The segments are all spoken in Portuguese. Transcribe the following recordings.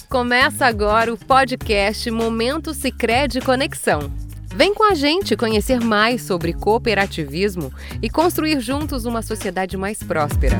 Começa agora o podcast Momento Sicredi Conexão. Vem com a gente conhecer mais sobre cooperativismo e construir juntos uma sociedade mais próspera.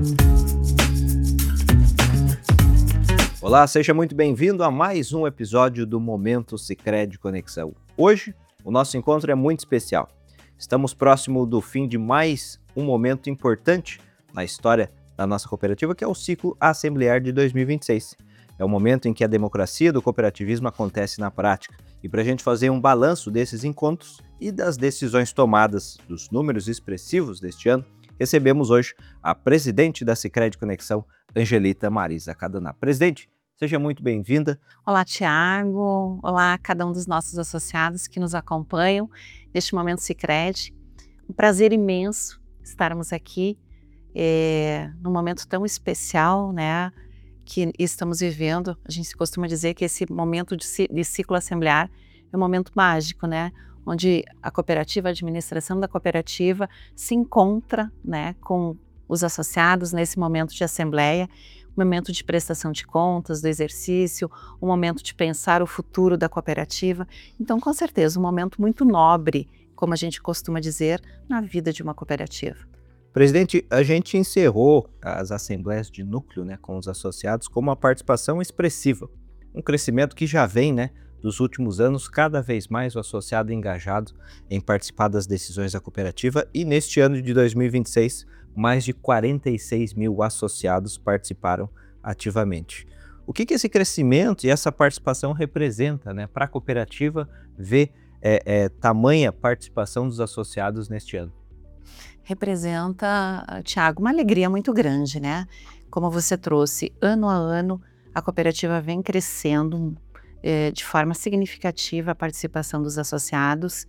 Olá, seja muito bem-vindo a mais um episódio do Momento Sicredi Conexão. Hoje, o nosso encontro é muito especial. Estamos próximo do fim de mais um momento importante na história da nossa cooperativa, que é o ciclo assemblear de 2026. É o momento em que a democracia do cooperativismo acontece na prática. E para a gente fazer um balanço desses encontros e das decisões tomadas, dos números expressivos deste ano, recebemos hoje a presidente da Sicredi Conexão, Angelita Marisa Cadaná. Presidente, seja muito bem-vinda. Olá, Tiago. Olá a cada um dos nossos associados que nos acompanham neste Momento Sicredi. Um prazer imenso estarmos aqui num momento tão especial, né, que estamos vivendo. A gente costuma dizer que esse momento de ciclo assemblear é um momento mágico, né, onde a cooperativa, a administração da cooperativa se encontra, né, com os associados nesse momento de assembleia, um momento de prestação de contas do exercício, um momento de pensar o futuro da cooperativa. Então, com certeza, um momento muito nobre, como a gente costuma dizer, na vida de uma cooperativa. Presidente, a gente encerrou as assembleias de núcleo, né, com os associados com uma participação expressiva. Um crescimento que já vem, né, dos últimos anos, cada vez mais o associado engajado em participar das decisões da cooperativa, e neste ano de 2026, mais de 46 mil associados participaram ativamente. O que esse crescimento e essa participação representa, né, para a cooperativa ver tamanha participação dos associados neste ano? Representa, Tiago, uma alegria muito grande, né? Como você trouxe, ano a ano, a cooperativa vem crescendo de forma significativa a participação dos associados,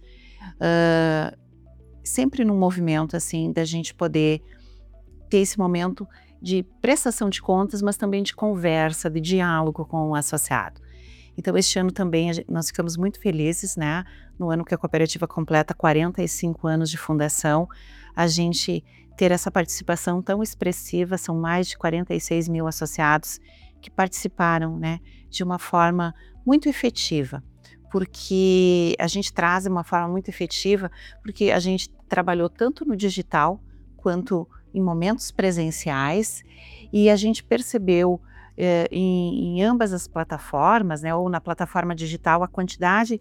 sempre num movimento assim da gente poder ter esse momento de prestação de contas, mas também de conversa, de diálogo com o associado. Então, este ano também nós ficamos muito felizes, né? No ano que a cooperativa completa 45 anos de fundação, a gente ter essa participação tão expressiva, são mais de 46 mil associados que participaram, né, de uma forma muito efetiva, porque a gente traz uma forma muito efetiva, porque a gente trabalhou tanto no digital quanto em momentos presenciais, e a gente percebeu em ambas as plataformas, né, ou na plataforma digital, a quantidade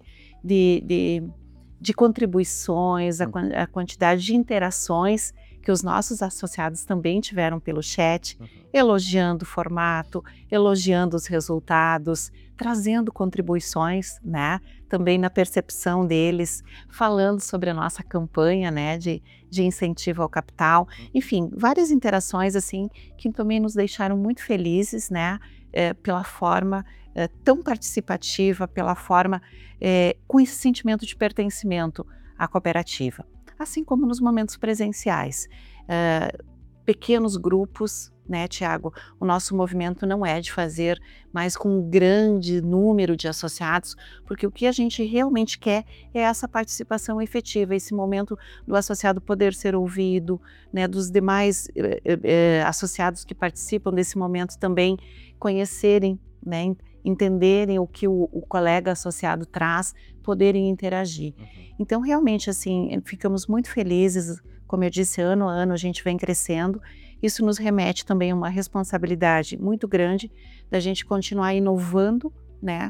de contribuições, a quantidade de interações que os nossos associados também tiveram pelo chat, elogiando o formato, elogiando os resultados, trazendo contribuições, né, também na percepção deles, falando sobre a nossa campanha, né, de incentivo ao capital. Enfim, várias interações assim que também nos deixaram muito felizes, né, pela forma tão participativa, pela forma com esse sentimento de pertencimento à cooperativa. Assim como nos momentos presenciais. Pequenos grupos, né, Tiago? O nosso movimento não é de fazer mais com um grande número de associados, porque o que a gente realmente quer é essa participação efetiva, esse momento do associado poder ser ouvido, né, dos demais associados que participam desse momento também conhecerem, né, entenderem o que o colega associado traz, poderem interagir. Então, realmente, assim, ficamos muito felizes. Como eu disse, ano a ano a gente vem crescendo. Isso nos remete também a uma responsabilidade muito grande da gente continuar inovando, né,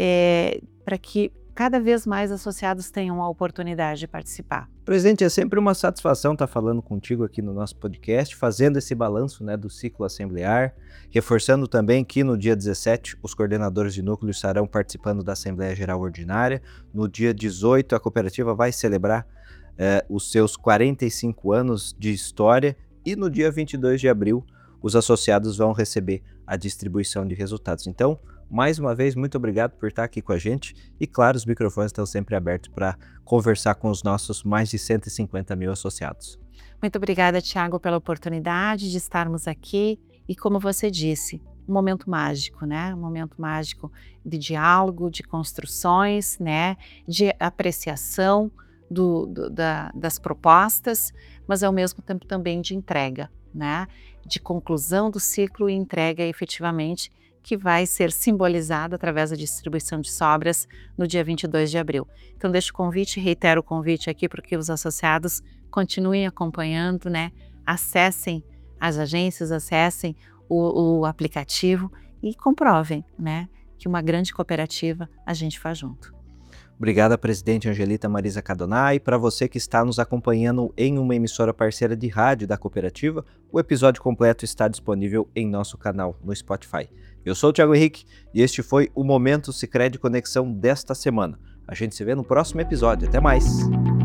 para que cada vez mais associados tenham a oportunidade de participar. Presidente, é sempre uma satisfação estar falando contigo aqui no nosso podcast, fazendo esse balanço, né, do ciclo assemblear, reforçando também que no dia 17 os coordenadores de núcleo estarão participando da Assembleia Geral Ordinária. No dia 18 a cooperativa vai celebrar os seus 45 anos de história, e no dia 22 de abril os associados vão receber a distribuição de resultados. Então, mais uma vez, muito obrigado por estar aqui com a gente, e claro, os microfones estão sempre abertos para conversar com os nossos mais de 150 mil associados. Muito obrigada, Tiago, pela oportunidade de estarmos aqui, e como você disse, um momento mágico, né? Um momento mágico de diálogo, de construções, né? De apreciação das propostas, mas ao mesmo tempo também de entrega, né? De conclusão do ciclo e entrega efetivamente que vai ser simbolizado através da distribuição de sobras no dia 22 de abril. Então, deixo o convite, reitero o convite aqui para que os associados continuem acompanhando, né? Acessem as agências, acessem o aplicativo e comprovem, né, que uma grande cooperativa a gente faz junto. Obrigada, presidente Angelita Marisa Cadonai. E para você que está nos acompanhando em uma emissora parceira de rádio da cooperativa, o episódio completo está disponível em nosso canal no Spotify. Eu sou o Thiago Henrique e este foi o Momento Sicredi Conexão desta semana. A gente se vê no próximo episódio. Até mais!